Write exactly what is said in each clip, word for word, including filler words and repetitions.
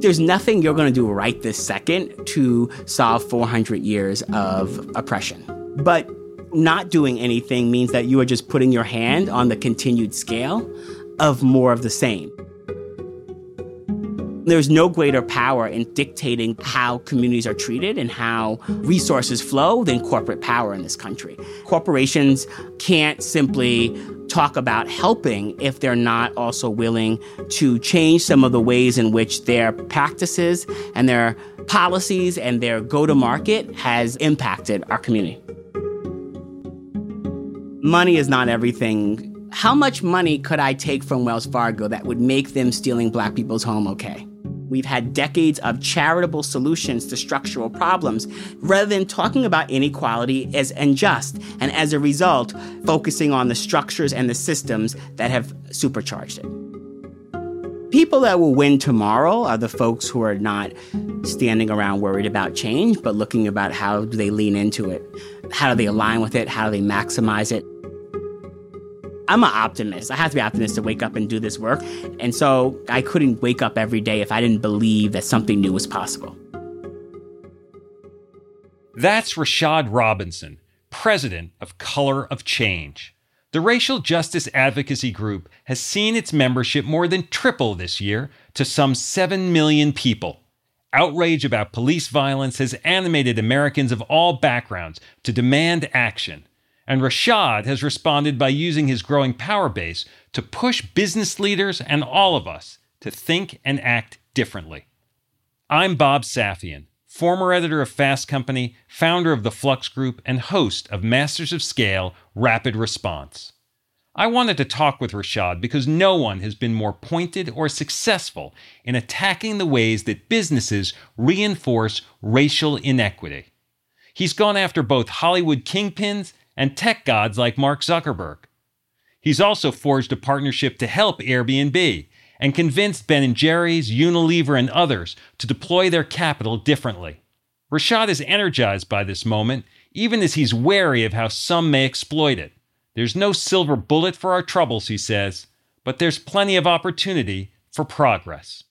There's nothing you're going to do right this second to solve four hundred years of oppression. But not doing anything means that you are just putting your hand on the continued scale of more of the same. There's no greater power in dictating how communities are treated and how resources flow than corporate power in this country. Corporations can't simply talk about helping if they're not also willing to change some of the ways in which their practices and their policies and their go-to-market has impacted our community. Money is not everything. How much money could I take from Wells Fargo that would make them stealing Black people's home okay? We've had decades of charitable solutions to structural problems rather than talking about inequality as unjust, and as a result, focusing on the structures and the systems that have supercharged it. People that will win tomorrow are the folks who are not standing around worried about change, but looking about how do they lean into it, how do they align with it, how do they maximize it. I'm an optimist. I have to be optimistic to wake up and do this work. And so I couldn't wake up every day if I didn't believe that something new was possible. That's Rashad Robinson, president of Color of Change. The racial justice advocacy group has seen its membership more than triple this year to some seven million people. Outrage about police violence has animated Americans of all backgrounds to demand action. And Rashad has responded by using his growing power base to push business leaders and all of us to think and act differently. I'm Bob Safian, former editor of Fast Company, founder of the Flux Group, and host of Masters of Scale Rapid Response. I wanted to talk with Rashad because no one has been more pointed or successful in attacking the ways that businesses reinforce racial inequity. He's gone after both Hollywood kingpins and tech gods like Mark Zuckerberg. He's also forged a partnership to help Airbnb and convinced Ben and Jerry's, Unilever, and others to deploy their capital differently. Rashad is energized by this moment, even as he's wary of how some may exploit it. There's no silver bullet for our troubles, he says, but there's plenty of opportunity for progress.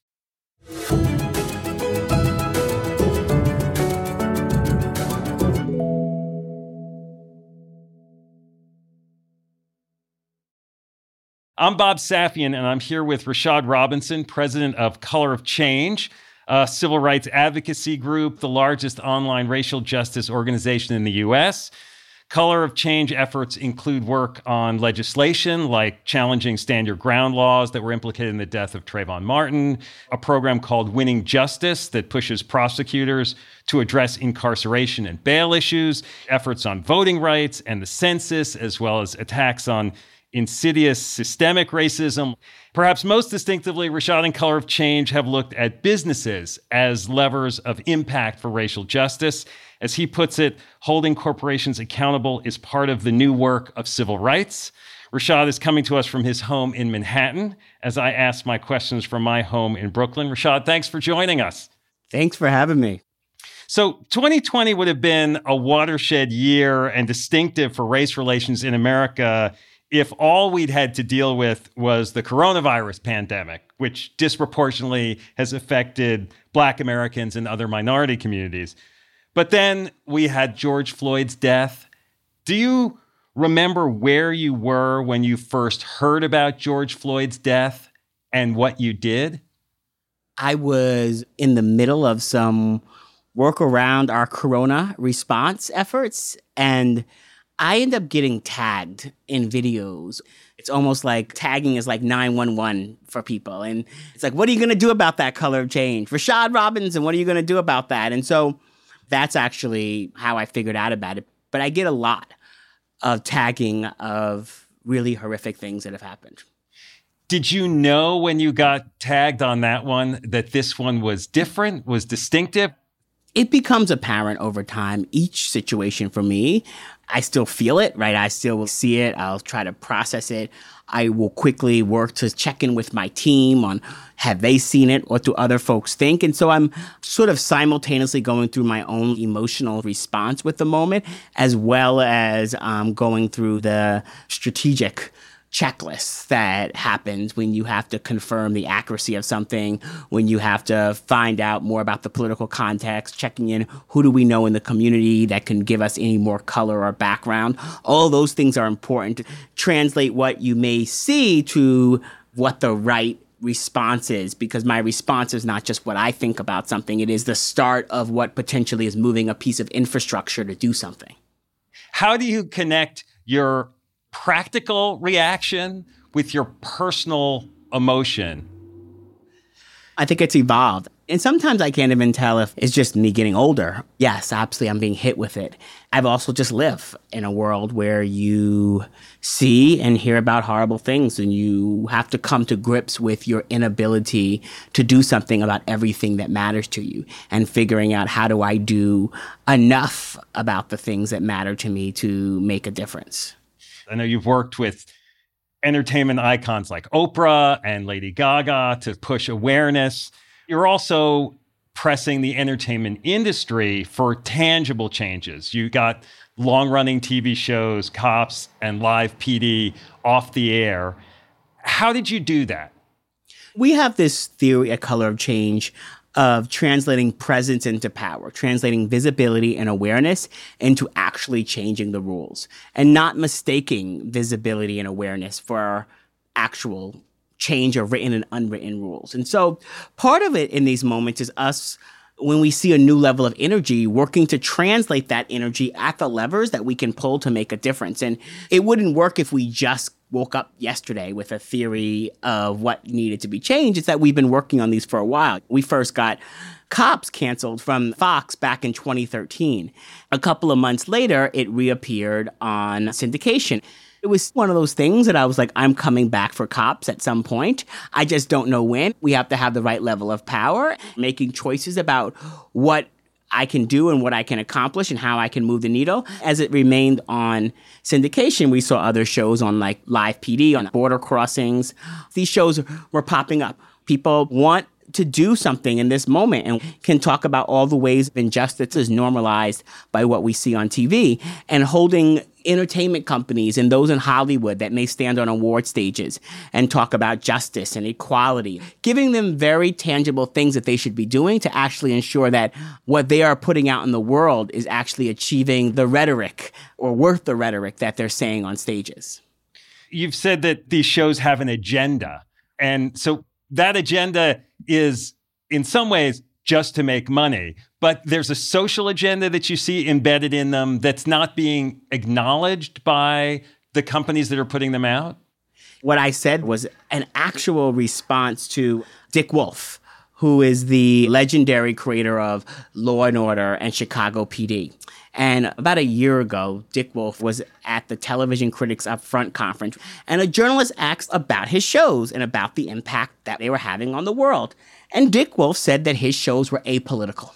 I'm Bob Safian, and I'm here with Rashad Robinson, president of Color of Change, a civil rights advocacy group, the largest online racial justice organization in the U S. Color of Change efforts include work on legislation like challenging stand your ground laws that were implicated in the death of Trayvon Martin, a program called Winning Justice that pushes prosecutors to address incarceration and bail issues, efforts on voting rights and the census, as well as attacks on insidious systemic racism. Perhaps most distinctively, Rashad and Color of Change have looked at businesses as levers of impact for racial justice. As he puts it, holding corporations accountable is part of the new work of civil rights. Rashad is coming to us from his home in Manhattan as I ask my questions from my home in Brooklyn. Rashad, thanks for joining us. Thanks for having me. So twenty twenty would have been a watershed year and distinctive for race relations in America if all we'd had to deal with was the coronavirus pandemic, which disproportionately has affected Black Americans and other minority communities. But then we had George Floyd's death. Do you remember where you were when you first heard about George Floyd's death and what you did? I was in the middle of some work around our corona response efforts, and I end up getting tagged in videos. It's almost like tagging is like nine one one for people. And it's like, what are you going to do about that, Color of Change? Rashad Robinson, what are you going to do about that? And so that's actually how I figured out about it. But I get a lot of tagging of really horrific things that have happened. Did you know when you got tagged on that one that this one was different, was distinctive? It becomes apparent over time. Each situation for me, I still feel it, right? I still will see it. I'll try to process it. I will quickly work to check in with my team on have they seen it? What do other folks think? And so I'm sort of simultaneously going through my own emotional response with the moment, as well as um, going through the strategic checklists that happens when you have to confirm the accuracy of something, when you have to find out more about the political context, checking in who do we know in the community that can give us any more color or background. All those things are important to translate what you may see to what the right response is, because my response is not just what I think about something. It is the start of what potentially is moving a piece of infrastructure to do something. How do you connect your practical reaction with your personal emotion? I think it's evolved. And sometimes I can't even tell if it's just me getting older. Yes, absolutely, I'm being hit with it. I've also just lived in a world where you see and hear about horrible things, and you have to come to grips with your inability to do something about everything that matters to you, and figuring out, how do I do enough about the things that matter to me to make a difference? I know you've worked with entertainment icons like Oprah and Lady Gaga to push awareness. You're also pressing the entertainment industry for tangible changes. You got long-running T V shows, Cops and Live P D off the air. How did you do that? We have this theory at Color of Change of translating presence into power, translating visibility and awareness into actually changing the rules, and not mistaking visibility and awareness for actual change of written and unwritten rules. And so part of it in these moments is us, when we see a new level of energy, working to translate that energy at the levers that we can pull to make a difference. And it wouldn't work if we just woke up yesterday with a theory of what needed to be changed. It's that we've been working on these for a while. We first got Cops canceled from Fox back in twenty thirteen. A couple of months later, it reappeared on syndication. It was one of those things that I was like, I'm coming back for Cops at some point. I just don't know when. We have to have the right level of power, making choices about what I can do and what I can accomplish and how I can move the needle. As it remained on syndication, we saw other shows on like Live P D, on border crossings. These shows were popping up. People want to do something in this moment and can talk about all the ways injustice is normalized by what we see on T V, and holding entertainment companies and those in Hollywood that may stand on award stages and talk about justice and equality, giving them very tangible things that they should be doing to actually ensure that what they are putting out in the world is actually achieving the rhetoric or worth the rhetoric that they're saying on stages. You've said that these shows have an agenda. And so that agenda is in some ways just to make money, but there's a social agenda that you see embedded in them that's not being acknowledged by the companies that are putting them out? What I said was an actual response to Dick Wolf, who is the legendary creator of Law and Order and Chicago P D. And about a year ago, Dick Wolf was at the Television Critics Upfront conference, and a journalist asked about his shows and about the impact that they were having on the world. And Dick Wolf said that his shows were apolitical,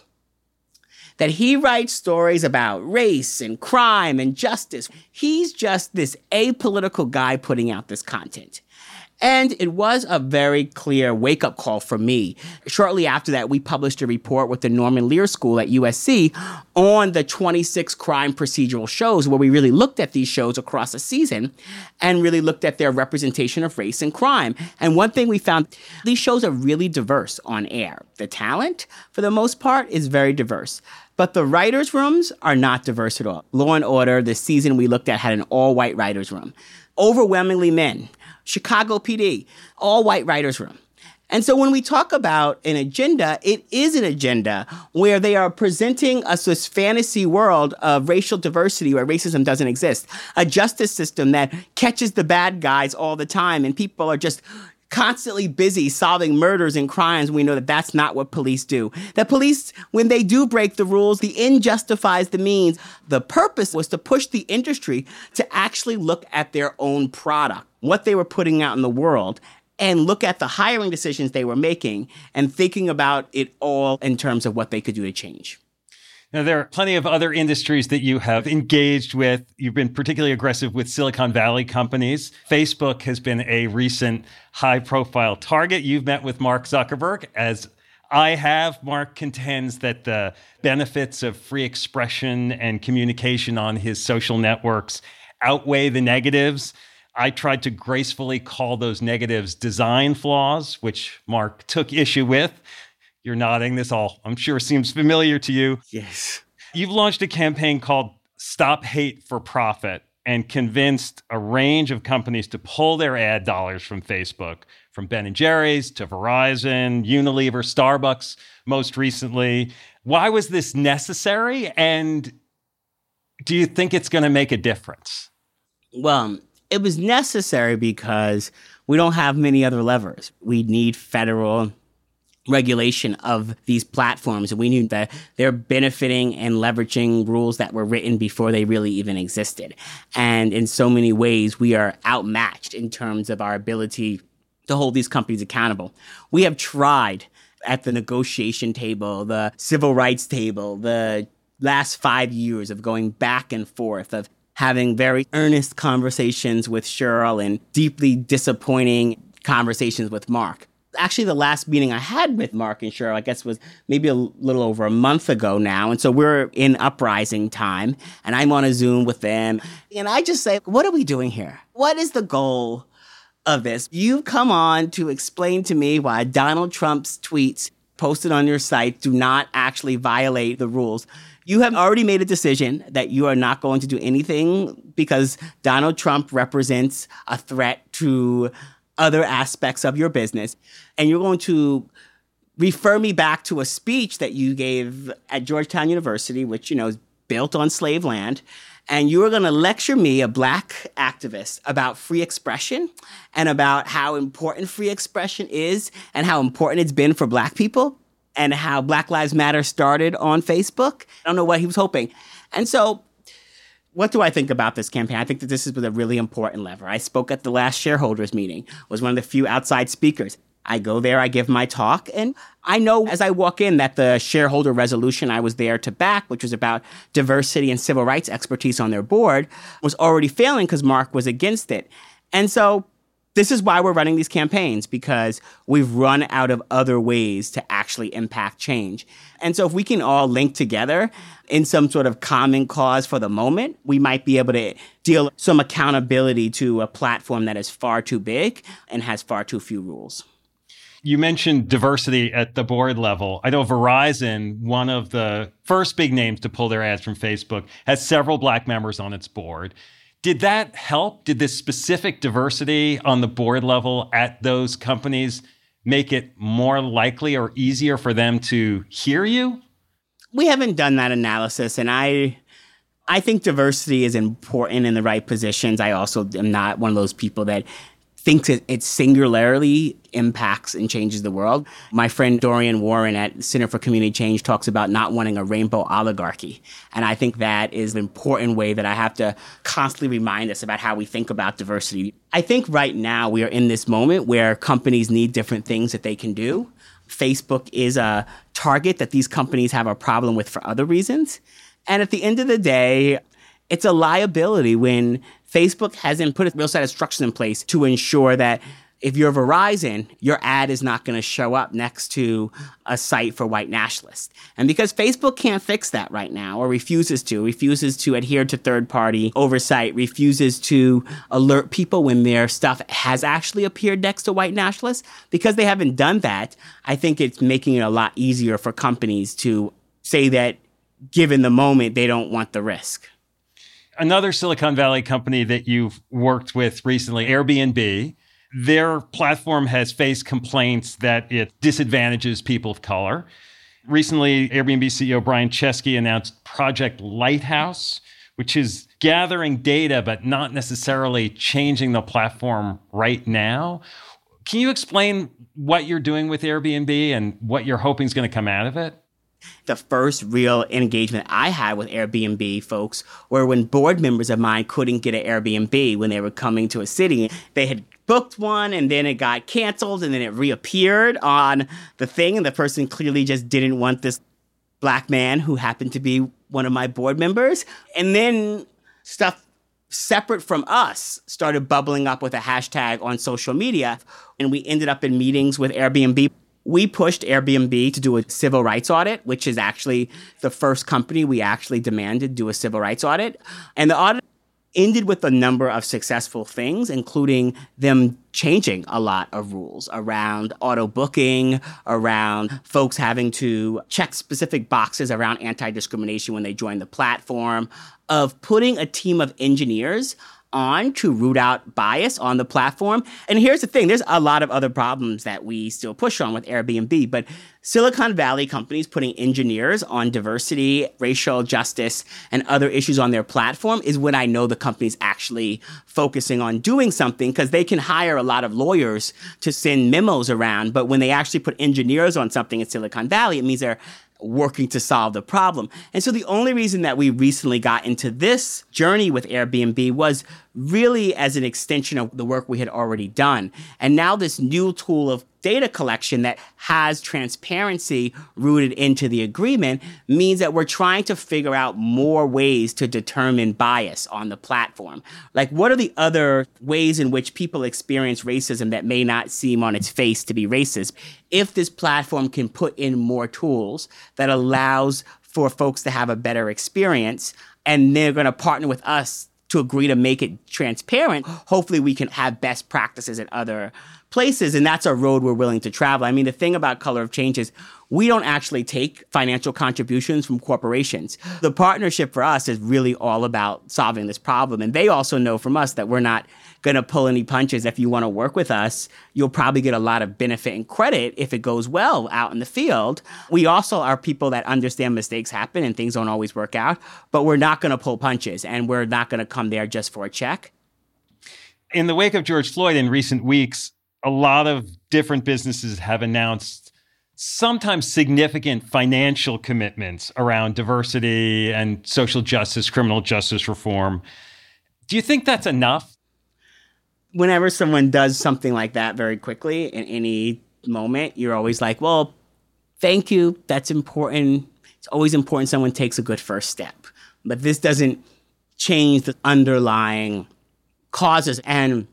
that he writes stories about race and crime and justice. He's just this apolitical guy putting out this content. And it was a very clear wake-up call for me. Shortly after that, we published a report with the Norman Lear School at U S C on the twenty-six crime procedural shows, where we really looked at these shows across a season and really looked at their representation of race and crime. And one thing we found, these shows are really diverse on air. The talent, for the most part, is very diverse. But the writers' rooms are not diverse at all. Law and Order, the season we looked at, had an all-white writers' room. Overwhelmingly men. Chicago P D, all-white writers' room. And so when we talk about an agenda, it is an agenda where they are presenting us this fantasy world of racial diversity where racism doesn't exist. A justice system that catches the bad guys all the time, and people are just constantly busy solving murders and crimes. We know that that's not what police do. That police, when they do break the rules, the end justifies the means. The purpose was to push the industry to actually look at their own product, what they were putting out in the world, and look at the hiring decisions they were making and thinking about it all in terms of what they could do to change. Now, there are plenty of other industries that you have engaged with. You've been particularly aggressive with Silicon Valley companies. Facebook has been a recent high-profile target. You've met with Mark Zuckerberg, as I have. Mark contends that the benefits of free expression and communication on his social networks outweigh the negatives. I tried to gracefully call those negatives design flaws, which Mark took issue with. You're nodding. This all, I'm sure, seems familiar to you. Yes. You've launched a campaign called Stop Hate for Profit and convinced a range of companies to pull their ad dollars from Facebook, from Ben and Jerry's to Verizon, Unilever, Starbucks most recently. Why was this necessary? And do you think it's going to make a difference? Well, it was necessary because we don't have many other levers. We need federal regulation of these platforms. And we knew that they're benefiting and leveraging rules that were written before they really even existed. And in so many ways, we are outmatched in terms of our ability to hold these companies accountable. We have tried at the negotiation table, the civil rights table, the last five years of going back and forth, of having very earnest conversations with Sheryl and deeply disappointing conversations with Mark. Actually, the last meeting I had with Mark and Sheryl, I guess, was maybe a little over a month ago now. And so we're in uprising time, and I'm on a Zoom with them. And I just say, what are we doing here? What is the goal of this? You've come on to explain to me why Donald Trump's tweets posted on your site do not actually violate the rules. You have already made a decision that you are not going to do anything because Donald Trump represents a threat to other aspects of your business. And you're going to refer me back to a speech that you gave at Georgetown University, which, you know, is built on slave land. And you are going to lecture me, a black activist, about free expression and about how important free expression is and how important it's been for black people and how Black Lives Matter started on Facebook. I don't know what he was hoping. And so what do I think about this campaign? I think that this is a really important lever. I spoke at the last shareholders meeting, was one of the few outside speakers. I go there, I give my talk, and I know as I walk in that the shareholder resolution I was there to back, which was about diversity and civil rights expertise on their board, was already failing because Mark was against it. And so this is why we're running these campaigns, because we've run out of other ways to actually impact change. And so if we can all link together in some sort of common cause for the moment, we might be able to deal some accountability to a platform that is far too big and has far too few rules. You mentioned diversity at the board level. I know Verizon, one of the first big names to pull their ads from Facebook, has several black members on its board. Did that help? Did this specific diversity on the board level at those companies make it more likely or easier for them to hear you? We haven't done that analysis, and I I think diversity is important in the right positions. I also am not one of those people that thinks it, it singularly impacts and changes the world. My friend Dorian Warren at Center for Community Change talks about not wanting a rainbow oligarchy. And I think that is an important way that I have to constantly remind us about how we think about diversity. I think right now we are in this moment where companies need different things that they can do. Facebook is a target that these companies have a problem with for other reasons. And at the end of the day, it's a liability when Facebook hasn't put a real set of structures in place to ensure that if you're Verizon, your ad is not going to show up next to a site for white nationalists. And because Facebook can't fix that right now, or refuses to, refuses to adhere to third-party oversight, refuses to alert people when their stuff has actually appeared next to white nationalists, because they haven't done that, I think it's making it a lot easier for companies to say that, given the moment, they don't want the risk. Another Silicon Valley company that you've worked with recently, Airbnb, their platform has faced complaints that it disadvantages people of color. Recently, Airbnb C E O Brian Chesky announced Project Lighthouse, which is gathering data but not necessarily changing the platform right now. Can you explain what you're doing with Airbnb and what you're hoping is going to come out of it? The first real engagement I had with Airbnb folks were when board members of mine couldn't get an Airbnb when they were coming to a city. They had booked one and then it got canceled and then it reappeared on the thing. And the person clearly just didn't want this black man who happened to be one of my board members. And then stuff separate from us started bubbling up with a hashtag on social media. And we ended up in meetings with Airbnb. We pushed Airbnb to do a civil rights audit, which is actually the first company we actually demanded do a civil rights audit. And the audit ended with a number of successful things, including them changing a lot of rules around auto booking, around folks having to check specific boxes around anti-discrimination when they join the platform, of putting a team of engineers on to root out bias on the platform. And here's the thing, there's a lot of other problems that we still push on with Airbnb, but Silicon Valley companies putting engineers on diversity, racial justice, and other issues on their platform is when I know the company's actually focusing on doing something, because they can hire a lot of lawyers to send memos around, but when they actually put engineers on something in Silicon Valley, it means they're working to solve the problem. And so the only reason that we recently got into this journey with Airbnb was really as an extension of the work we had already done. And now this new tool of data collection that has transparency rooted into the agreement means that we're trying to figure out more ways to determine bias on the platform. Like, what are the other ways in which people experience racism that may not seem on its face to be racist? If this platform can put in more tools that allows for folks to have a better experience, and they're going to partner with us to agree to make it transparent, hopefully we can have best practices at other places, and that's a road we're willing to travel. I mean, the thing about Color of Change is we don't actually take financial contributions from corporations. The partnership for us is really all about solving this problem, and they also know from us that we're not going to pull any punches. If you want to work with us, you'll probably get a lot of benefit and credit if it goes well out in the field. We also are people that understand mistakes happen and things don't always work out, but we're not going to pull punches, and we're not going to come there just for a check. In the wake of George Floyd in recent weeks, a lot of different businesses have announced sometimes significant financial commitments around diversity and social justice, criminal justice reform. Do you think that's enough? Whenever someone does something like that very quickly in any moment, you're always like, well, thank you. That's important. It's always important someone takes a good first step. But this doesn't change the underlying causes. And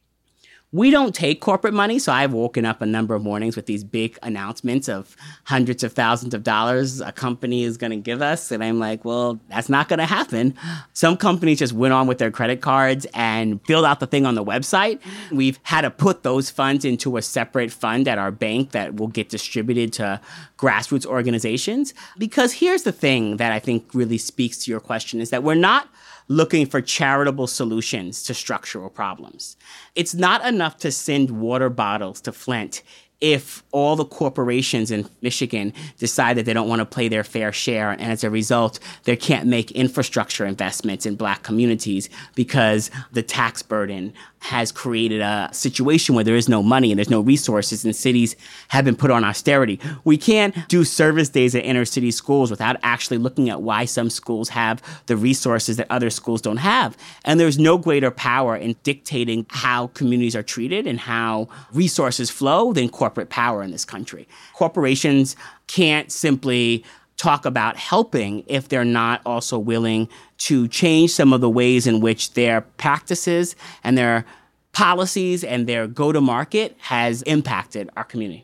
we don't take corporate money, so I've woken up a number of mornings with these big announcements of hundreds of thousands of dollars a company is going to give us, and I'm like, well, that's not going to happen. Some companies just went on with their credit cards and filled out the thing on the website. We've had to put those funds into a separate fund at our bank that will get distributed to grassroots organizations. Because here's the thing that I think really speaks to your question, is that we're not looking for charitable solutions to structural problems. It's not enough to send water bottles to Flint if all the corporations in Michigan decide that they don't want to play their fair share, and as a result, they can't make infrastructure investments in Black communities because the tax burden has created a situation where there is no money and there's no resources, and cities have been put on austerity. We can't do service days at inner city schools without actually looking at why some schools have the resources that other schools don't have. And there's no greater power in dictating how communities are treated and how resources flow than corporate power in this country. Corporations can't simply talk about helping if they're not also willing to change some of the ways in which their practices and their policies and their go-to-market has impacted our community.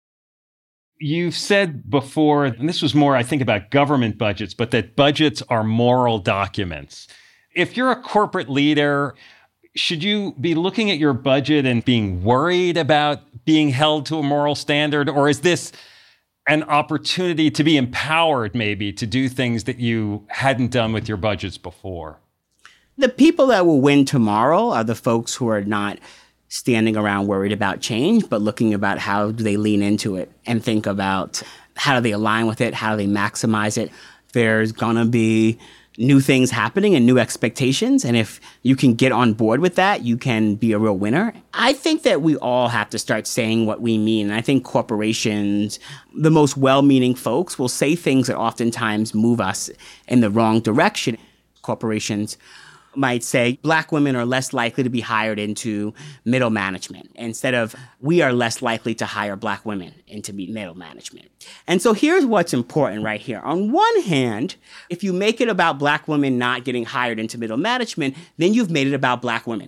You've said before, and this was more, I think, about government budgets, but that budgets are moral documents. If you're a corporate leader, should you be looking at your budget and being worried about being held to a moral standard? Or is this an opportunity to be empowered, maybe, to do things that you hadn't done with your budgets before? The people that will win tomorrow are the folks who are not standing around worried about change, but looking about how do they lean into it and think about how do they align with it, how do they maximize it. There's going to be new things happening and new expectations. And if you can get on board with that, you can be a real winner. I think that we all have to start saying what we mean. And I think corporations, the most well-meaning folks, will say things that oftentimes move us in the wrong direction. Corporations might say Black women are less likely to be hired into middle management instead of we are less likely to hire Black women into middle management. And so here's what's important right here. On one hand, if you make it about Black women not getting hired into middle management, then you've made it about Black women.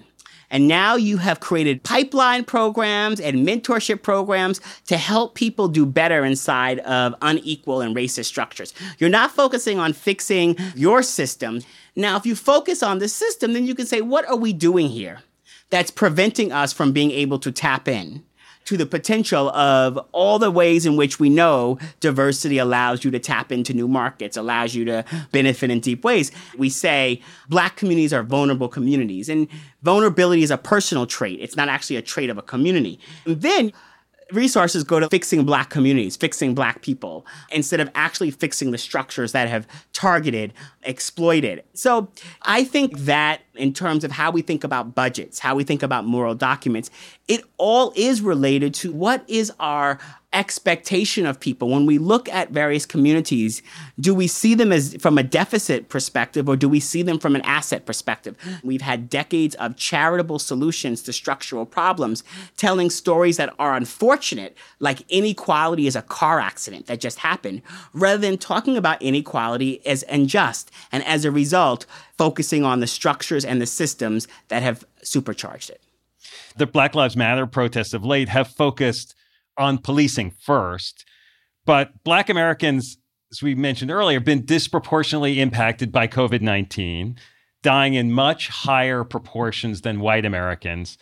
And now you have created pipeline programs and mentorship programs to help people do better inside of unequal and racist structures. You're not focusing on fixing your system. Now, if you focus on the system, then you can say, what are we doing here that's preventing us from being able to tap in to the potential of all the ways in which we know diversity allows you to tap into new markets, allows you to benefit in deep ways. We say Black communities are vulnerable communities, and vulnerability is a personal trait. It's not actually a trait of a community. And then resources go to fixing Black communities, fixing Black people, instead of actually fixing the structures that have targeted, exploited. So I think that in terms of how we think about budgets, how we think about moral documents, it all is related to what is our expectation of people. When we look at various communities, do we see them as from a deficit perspective, or do we see them from an asset perspective? We've had decades of charitable solutions to structural problems, telling stories that are unfortunate, like inequality is a car accident that just happened, rather than talking about inequality as unjust, and as a result, focusing on the structures and the systems that have supercharged it. The Black Lives Matter protests of late have focused on policing first, but Black Americans, as we mentioned earlier, have been disproportionately impacted by COVID nineteen, dying in much higher proportions than white Americans.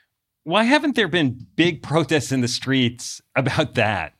Why haven't there been big protests in the streets about that?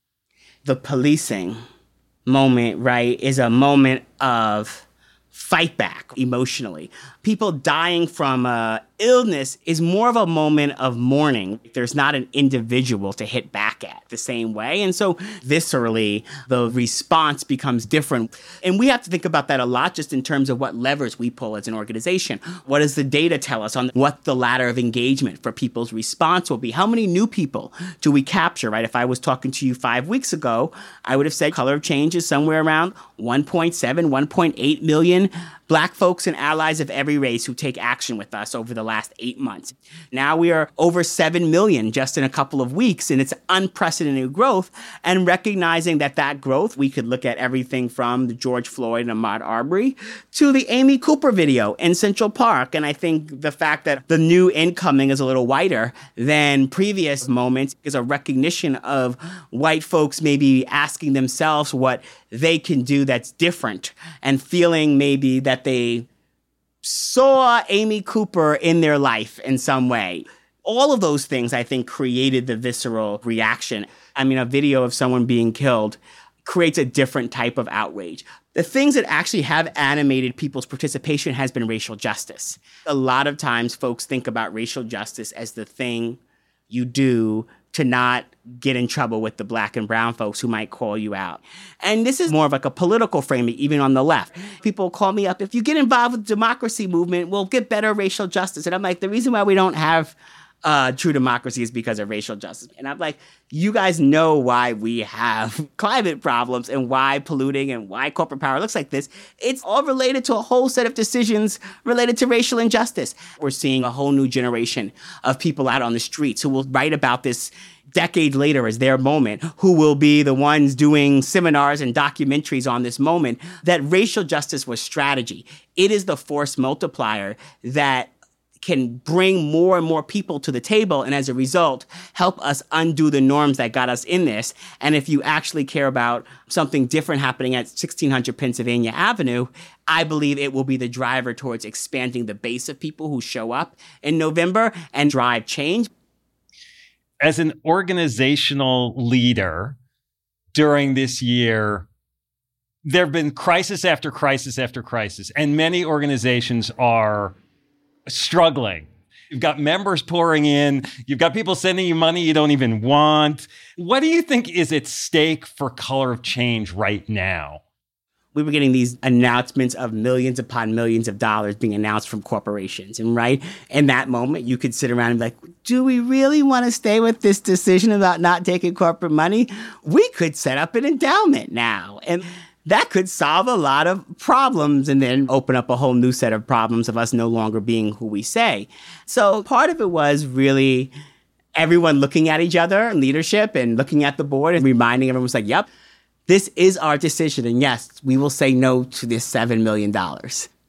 The policing moment, right, is a moment of fight back emotionally. People dying from uh, illness is more of a moment of mourning. There's not an individual to hit back at the same way. And so viscerally, the response becomes different. And we have to think about that a lot just in terms of what levers we pull as an organization. What does the data tell us on what the ladder of engagement for people's response will be? How many new people do we capture, right? If I was talking to you five weeks ago, I would have said Color of Change is somewhere around one point seven, one point eight million Black folks and allies of every race who take action with us over the last eight months. Now we are over seven million just in a couple of weeks, and it's unprecedented growth. And recognizing that that growth, we could look at everything from the George Floyd and Ahmaud Arbery to the Amy Cooper video in Central Park. And I think the fact that the new incoming is a little whiter than previous moments is a recognition of white folks maybe asking themselves what they can do that's different, and feeling maybe that they saw Amy Cooper in their life in some way. All of those things, I think, created the visceral reaction. I mean, a video of someone being killed creates a different type of outrage. The things that actually have animated people's participation has been racial justice. A lot of times folks think about racial justice as the thing you do to not get in trouble with the Black and brown folks who might call you out. And this is more of like a political framing, even on the left. People call me up, if you get involved with the democracy movement, we'll get better racial justice. And I'm like, the reason why we don't have uh, true democracy is because of racial justice. And I'm like, you guys know why we have climate problems and why polluting and why corporate power looks like this. It's all related to a whole set of decisions related to racial injustice. We're seeing a whole new generation of people out on the streets who will write about this decade later as their moment, who will be the ones doing seminars and documentaries on this moment, that racial justice was strategy. It is the force multiplier that can bring more and more people to the table, and as a result, help us undo the norms that got us in this. And if you actually care about something different happening at sixteen hundred Pennsylvania Avenue, I believe it will be the driver towards expanding the base of people who show up in November and drive change. As an organizational leader during this year, there have been crisis after crisis after crisis, and many organizations are struggling. You've got members pouring in. You've got people sending you money you don't even want. What do you think is at stake for Color of Change right now? We were getting these announcements of millions upon millions of dollars being announced from corporations. And right in that moment, you could sit around and be like, do we really want to stay with this decision about not taking corporate money? We could set up an endowment now. And that could solve a lot of problems and then open up a whole new set of problems of us no longer being who we say. So part of it was really everyone looking at each other, leadership, and looking at the board and reminding everyone was like, yep, this is our decision. And yes, we will say no to this seven million dollars.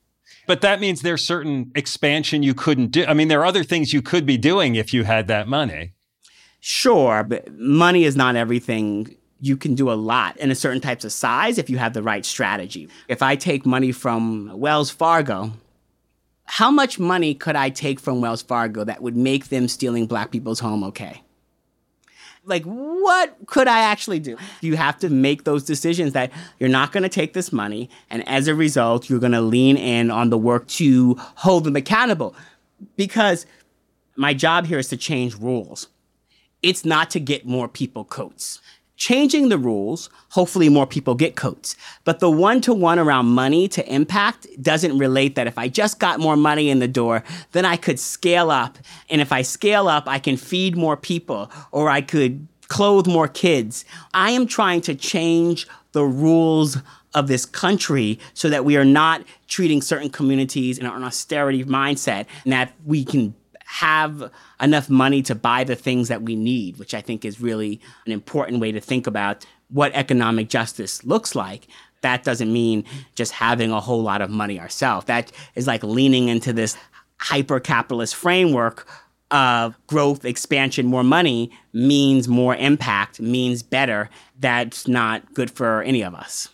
But that means there's certain expansion you couldn't do. I mean, there are other things you could be doing if you had that money. Sure, but money is not everything. You can do a lot in a certain types of size if you have the right strategy. If I take money from Wells Fargo, how much money could I take from Wells Fargo that would make them stealing black people's home okay? Like, what could I actually do? You have to make those decisions that you're not going to take this money, and as a result, you're going to lean in on the work to hold them accountable. Because my job here is to change rules. It's not to get more people coats. Changing the rules, hopefully more people get coats. But the one-to-one around money to impact doesn't relate that if I just got more money in the door, then I could scale up. And if I scale up, I can feed more people or I could clothe more kids. I am trying to change the rules of this country so that we are not treating certain communities in an austerity mindset and that we can have enough money to buy the things that we need, which I think is really an important way to think about what economic justice looks like. That doesn't mean just having a whole lot of money ourselves. That is like leaning into this hyper-capitalist framework of growth, expansion, more money means more impact, means better. That's not good for any of us.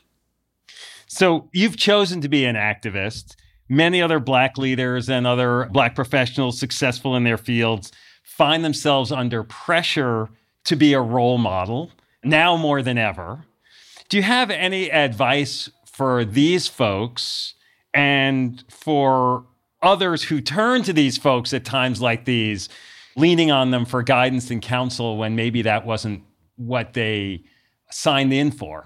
So you've chosen to be an activist. Many other black leaders and other black professionals successful in their fields find themselves under pressure to be a role model, now more than ever. Do you have any advice for these folks and for others who turn to these folks at times like these, leaning on them for guidance and counsel when maybe that wasn't what they signed in for?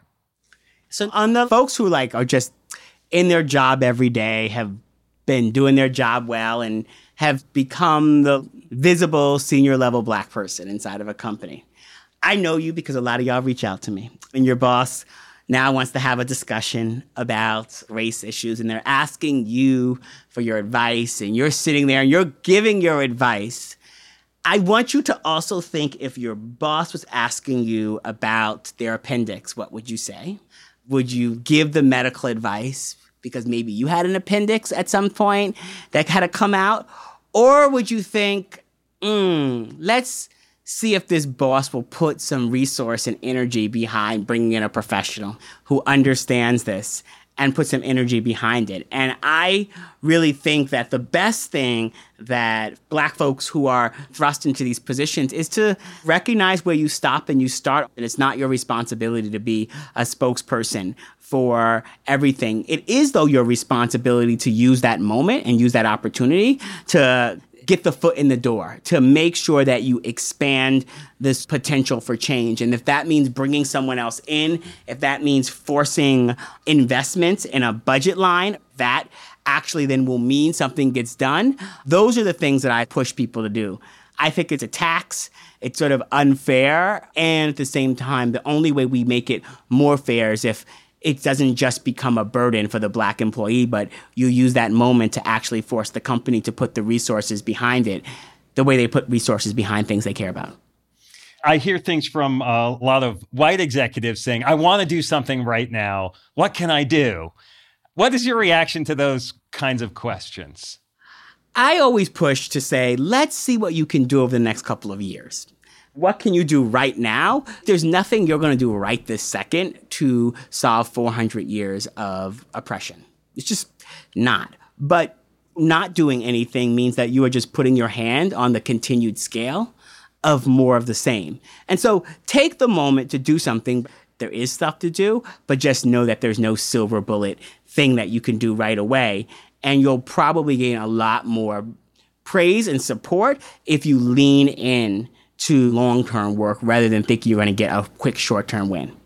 So on the folks who like are just in their job every day, have been doing their job well, and have become the visible senior level black person inside of a company. I know you because a lot of y'all reach out to me. And your boss now wants to have a discussion about race issues, and they're asking you for your advice, and you're sitting there and you're giving your advice. I want you to also think, if your boss was asking you about their appendix, what would you say? Would you give the medical advice because maybe you had an appendix at some point that had to come out? Or would you think, mm, let's see if this boss will put some resource and energy behind bringing in a professional who understands this and put some energy behind it. And I really think that the best thing that black folks who are thrust into these positions is to recognize where you stop and you start. And it's not your responsibility to be a spokesperson for everything. It is, though, your responsibility to use that moment and use that opportunity to get the foot in the door, to make sure that you expand this potential for change. And if that means bringing someone else in, if that means forcing investments in a budget line, that actually then will mean something gets done. Those are the things that I push people to do. I think it's a tax. It's sort of unfair. And at the same time, the only way we make it more fair is if it doesn't just become a burden for the black employee, but you use that moment to actually force the company to put the resources behind it the way they put resources behind things they care about. I hear things from a lot of white executives saying, I want to do something right now. What can I do? What is your reaction to those kinds of questions? I always push to say, let's see what you can do over the next couple of years. What can you do right now? There's nothing you're going to do right this second to solve four hundred years of oppression. It's just not. But not doing anything means that you are just putting your hand on the continued scale of more of the same. And so take the moment to do something. There is stuff to do, but just know that there's no silver bullet thing that you can do right away. And you'll probably gain a lot more praise and support if you lean in to long-term work rather than thinking you're going to get a quick short-term win.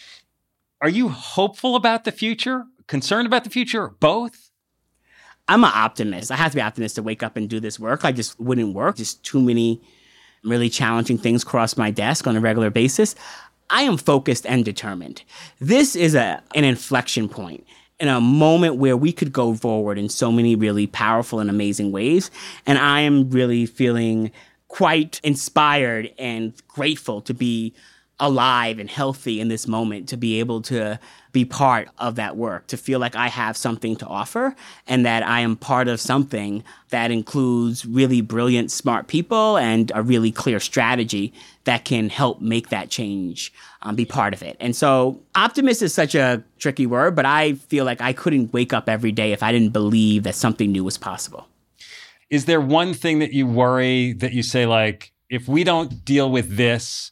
Are you hopeful about the future? Concerned about the future? Both? I'm an optimist. I have to be an optimist to wake up and do this work. I just wouldn't work. Just too many really challenging things cross my desk on a regular basis. I am focused and determined. This is a an inflection point in a moment where we could go forward in so many really powerful and amazing ways. And I am really feeling quite inspired and grateful to be alive and healthy in this moment to be able to be part of that work, to feel like I have something to offer and that I am part of something that includes really brilliant, smart people and a really clear strategy that can help make that change, um, be part of it. And so optimist is such a tricky word, but I feel like I couldn't wake up every day if I didn't believe that something new was possible. Is there one thing that you worry that you say, like, if we don't deal with this,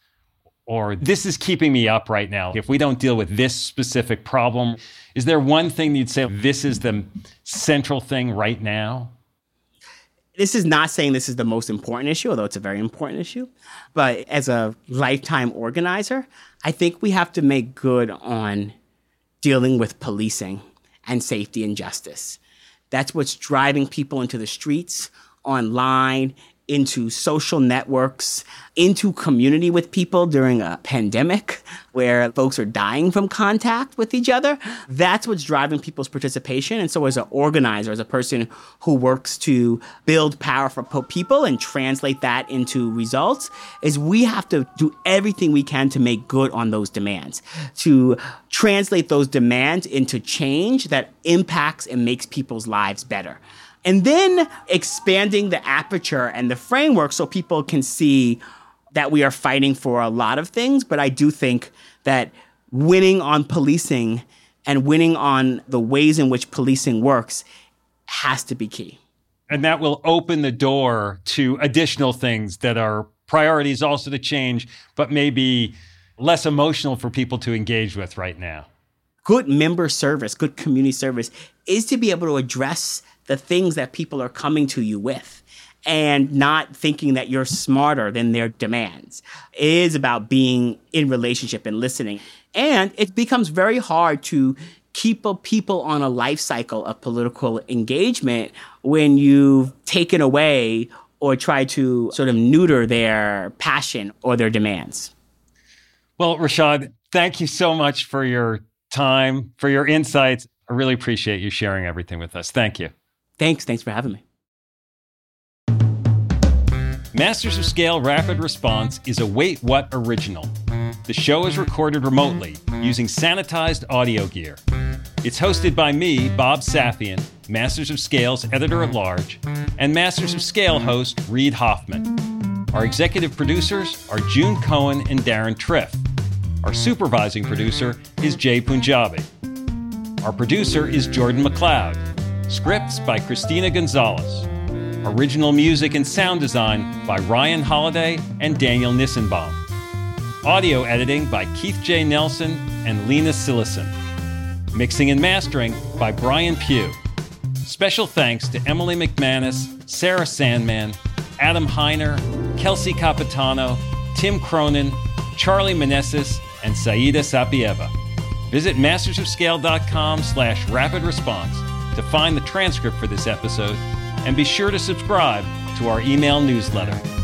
or this is keeping me up right now, if we don't deal with this specific problem, is there one thing you'd say, this is the central thing right now? This is not saying this is the most important issue, although it's a very important issue. But as a lifetime organizer, I think we have to make good on dealing with policing and safety and justice. That's what's driving people into the streets, online, into social networks, into community with people during a pandemic where folks are dying from contact with each other. That's what's driving people's participation. And so as an organizer, as a person who works to build power for people and translate that into results, is we have to do everything we can to make good on those demands, to translate those demands into change that impacts and makes people's lives better. And then expanding the aperture and the framework so people can see that we are fighting for a lot of things. But I do think that winning on policing and winning on the ways in which policing works has to be key. And that will open the door to additional things that are priorities also to change, but maybe less emotional for people to engage with right now. Good member service, good community service is to be able to address the things that people are coming to you with and not thinking that you're smarter than their demands. It is about being in relationship and listening. And it becomes very hard to keep people on a life cycle of political engagement when you've taken away or tried to sort of neuter their passion or their demands. Well, Rashad, thank you so much for your time, for your insights. I really appreciate you sharing everything with us. Thank you. Thanks. Thanks for having me. Masters of Scale Rapid Response is a Wait What original. The show is recorded remotely using sanitized audio gear. It's hosted by me, Bob Safian, Masters of Scale's editor-at-large, and Masters of Scale host Reid Hoffman. Our executive producers are June Cohen and Darren Triff. Our supervising producer is Jay Punjabi. Our producer is Jordan McLeod. Scripts by Christina Gonzalez. Original music and sound design by Ryan Holiday and Daniel Nissenbaum. Audio editing by Keith J. Nelson and Lena Sillison. Mixing and mastering by Brian Pugh. Special thanks to Emily McManus, Sarah Sandman, Adam Heiner, Kelsey Capitano, Tim Cronin, Charlie Meneses, and Saida Sapieva. Visit mastersofscale.com slash rapid response to find the transcript for this episode, and be sure to subscribe to our email newsletter.